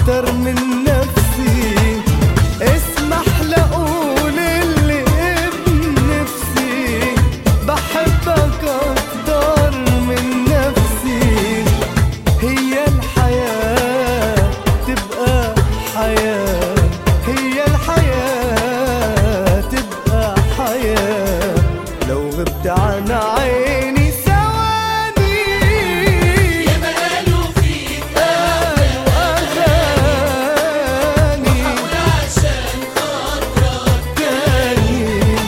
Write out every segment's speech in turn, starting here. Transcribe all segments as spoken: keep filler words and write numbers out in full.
أكتر من نفسي. اسمح لأقول اللي بنفسي، بحبك أكتر من نفسي. هي الحياة تبقى حياة، هي الحياة تبقى حياة لو غبت عن عيني ثواني. ياما قالوا فيك قالوا أغاني بقول عشان خاطرك تاني.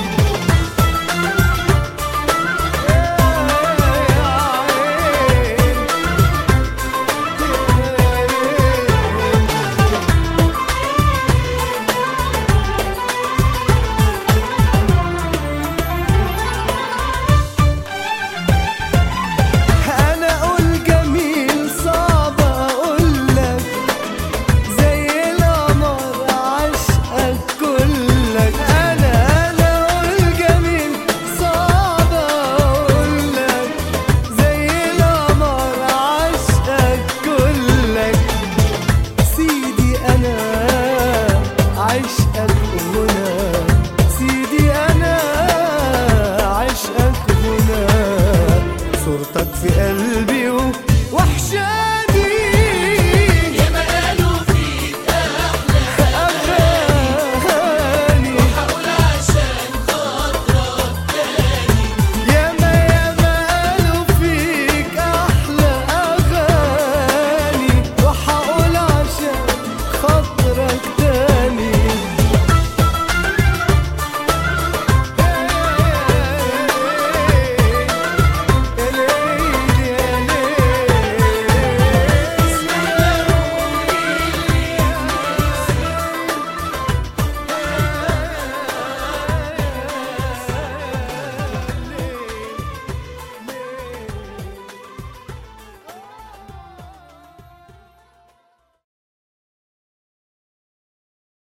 أنا أقول جميل صعب أقولك، زي القمر عشقك كلك. أنا أنا أقول جميل صعب أقولك، زي القمر عشقك كلك. سيدي أنا عشقك هنا، سيدي أنا عشقك هنا. صورتك في قلبي وحشاني.